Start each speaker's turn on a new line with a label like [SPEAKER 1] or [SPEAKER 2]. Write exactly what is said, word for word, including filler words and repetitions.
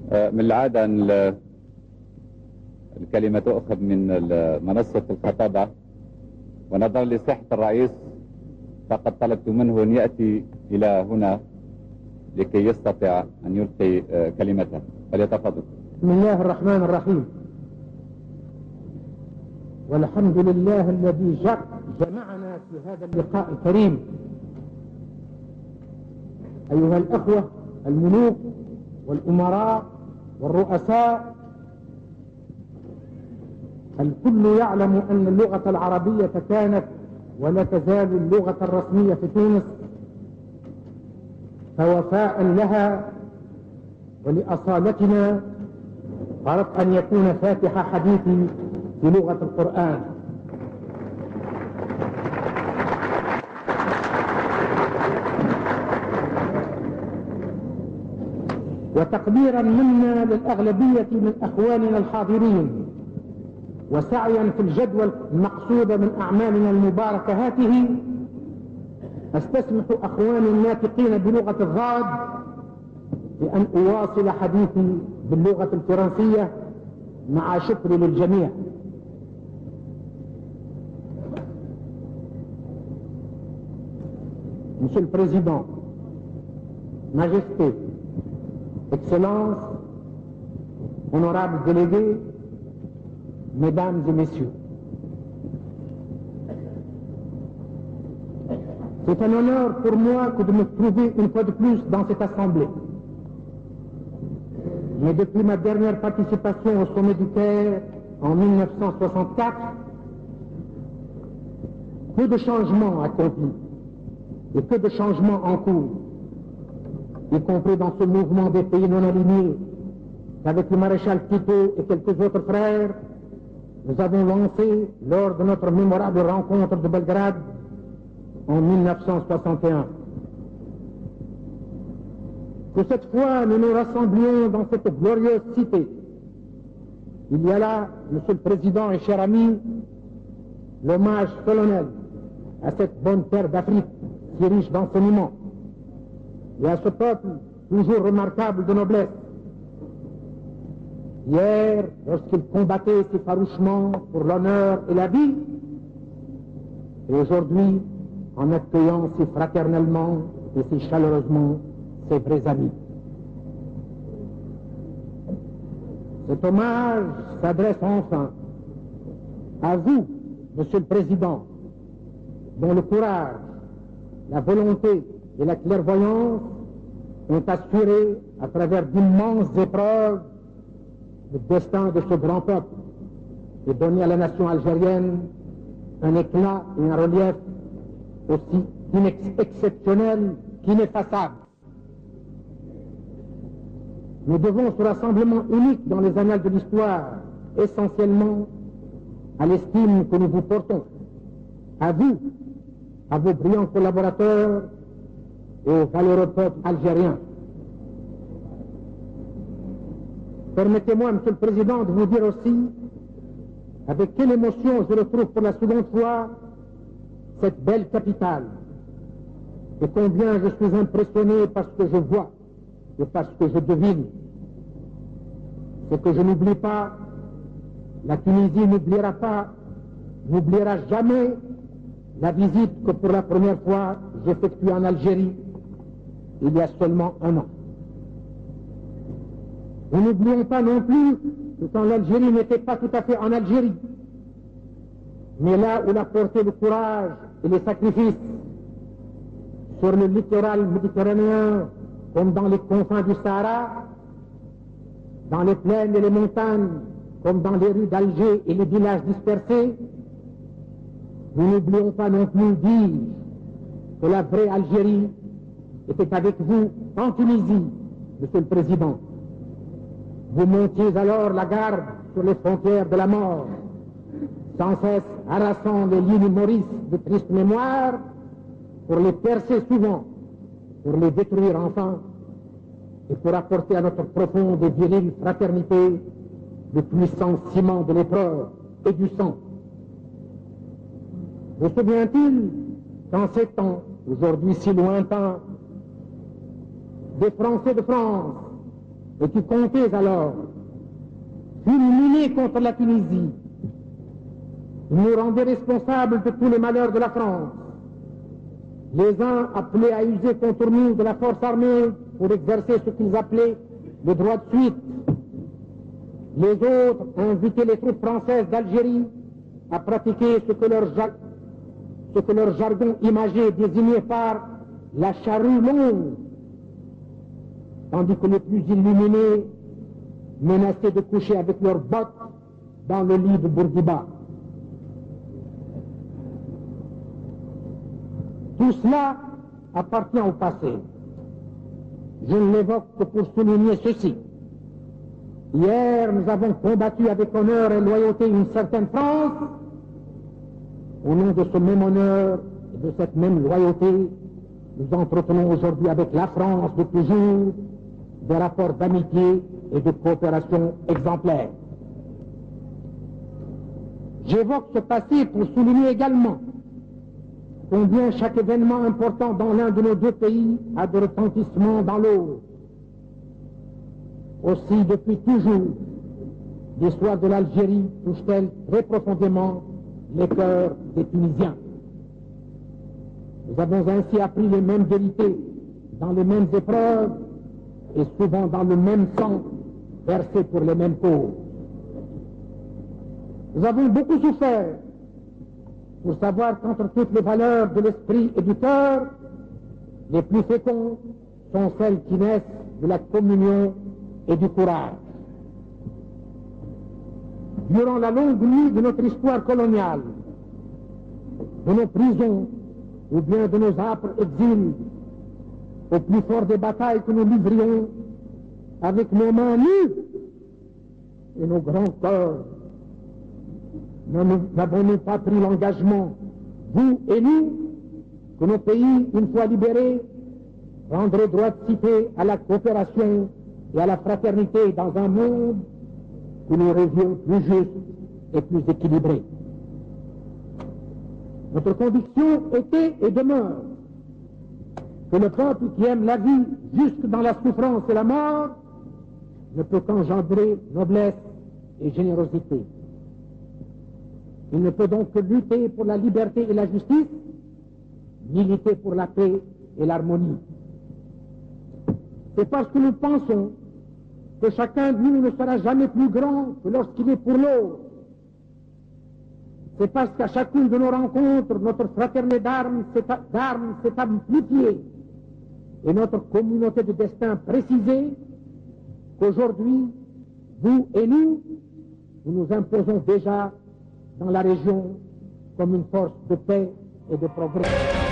[SPEAKER 1] من العادة أن الكلمة تؤخذ من منصة الخطابة، ونظرا لصحة الرئيس فقد طلبت منه أن يأتي إلى هنا لكي يستطيع أن يلقي كلمته، فليتفضل.
[SPEAKER 2] بسم الله الرحمن الرحيم، والحمد لله الذي جمعنا في هذا اللقاء الكريم. أيها الأخوة الملوك والأمراء والرؤساء، الكل يعلم أن اللغة العربية كانت ولا تزال اللغة الرسمية في تونس، فوفاء لها ولأصالتنا أردت أن يكون فاتح حديثي بلغة القرآن. وتقديرا منا للأغلبية من أخواننا الحاضرين، وسعيا في الجدوى المقصودة من أعمالنا المباركة هاته، أستسمح أخواني الناطقين بلغة الضاد بأن أواصل حديثي باللغة الفرنسية مع شكري للجميع. Monsieur le Président, Majesté, Excellence, honorables délégués, Mesdames et Messieurs, c'est un honneur pour moi que de me trouver une fois de plus dans cette assemblée. Mais depuis ma dernière participation au sommet du Caire en mille neuf cent soixante-quatre, peu de changements accomplis et peu de changements en cours, y compris dans ce mouvement des pays non alignés, qu'avec le maréchal Tito et quelques autres frères, nous avons lancé lors de notre mémorable rencontre de Belgrade en mille neuf cent soixante et un. Que cette fois nous nous rassemblions dans cette glorieuse cité. Il y a là, Monsieur le Président et cher ami, l'hommage solennel à cette bonne terre d'Afrique si riche d'enseignements, et à ce peuple toujours remarquable de noblesse. Hier, lorsqu'il combattait si farouchement pour l'honneur et la vie, et aujourd'hui, en accueillant si fraternellement et si chaleureusement ses vrais amis. Cet hommage s'adresse enfin à vous, Monsieur le Président, dont le courage, la volonté et la clairvoyance ont assuré, à travers d'immenses épreuves, le destin de ce grand peuple et donné à la nation algérienne un éclat et un relief aussi exceptionnel qu'ineffaçable. Nous devons ce rassemblement unique dans les annales de l'histoire essentiellement à l'estime que nous vous portons, à vous, à vos brillants collaborateurs et au valeureux peuple algérien. Permettez-moi, Monsieur le Président, de vous dire aussi avec quelle émotion je retrouve pour la seconde fois cette belle capitale, et combien je suis impressionné par ce que je vois et par ce que je devine. C'est que je n'oublie pas, la Tunisie n'oubliera pas, n'oubliera jamais la visite que pour la première fois j'effectue en Algérie il y a seulement un an. Nous n'oublions pas non plus que quand l'Algérie n'était pas tout à fait en Algérie, mais là où l'a porté le courage et les sacrifices, sur le littoral méditerranéen comme dans les confins du Sahara, dans les plaines et les montagnes comme dans les rues d'Alger et les villages dispersés, nous n'oublions pas non plus dire que la vraie Algérie était avec vous en Tunisie, Monsieur le Président. Vous montiez alors la garde sur les frontières de la mort, sans cesse harassant les lignes Maurice de triste mémoire, pour les percer souvent, pour les détruire enfin, et pour apporter à notre profonde et virile fraternité le puissant ciment de l'épreuve et du sang. Vous souvient-il qu'en ces temps, aujourd'hui si lointains, des Français de France et qui comptaient alors fulminer contre la Tunisie, nous rendaient responsables de tous les malheurs de la France. Les uns appelaient à user contre nous de la force armée pour exercer ce qu'ils appelaient le droit de suite. Les autres invitaient les troupes françaises d'Algérie à pratiquer ce que leur, ce que leur jargon imagé désignait par la charrue longue, tandis que les plus illuminés menaçaient de coucher avec leurs bottes dans le lit de Bourguiba. Tout cela appartient au passé. Je ne l'évoque que pour souligner ceci. Hier, nous avons combattu avec honneur et loyauté une certaine France. Au nom de ce même honneur et de cette même loyauté, nous entretenons aujourd'hui avec la France de toujours des rapports d'amitié et de coopération exemplaires. J'évoque ce passé pour souligner également combien chaque événement important dans l'un de nos deux pays a de retentissement dans l'autre. Aussi, depuis toujours, l'histoire de l'Algérie touche-t-elle très profondément les cœurs des Tunisiens. Nous avons ainsi appris les mêmes vérités dans les mêmes épreuves et souvent dans le même sang versé pour les mêmes causes. Nous avons beaucoup souffert pour savoir qu'entre toutes les valeurs de l'esprit et du cœur, les plus fécondes sont celles qui naissent de la communion et du courage. Durant la longue nuit de notre histoire coloniale, de nos prisons ou bien de nos âpres exils, au plus fort des batailles que nous livrions avec nos mains nues et nos grands corps, n'avons-nous pas pris l'engagement, vous et nous, que nos pays, une fois libérés, rendraient droit de cité à la coopération et à la fraternité dans un monde que nous rêvions plus juste et plus équilibré. Notre conviction était et demeure que le peuple qui aime la vie jusque dans la souffrance et la mort ne peut qu'engendrer noblesse et générosité. Il ne peut donc que lutter pour la liberté et la justice, militer pour la paix et l'harmonie. C'est parce que nous pensons que chacun de nous ne sera jamais plus grand que lorsqu'il est pour l'autre. C'est parce qu'à chacune de nos rencontres, notre fraternité d'armes s'est amplifiée et notre communauté de destin précisée, qu'aujourd'hui, vous et nous, nous nous imposons déjà dans la région comme une force de paix et de progrès.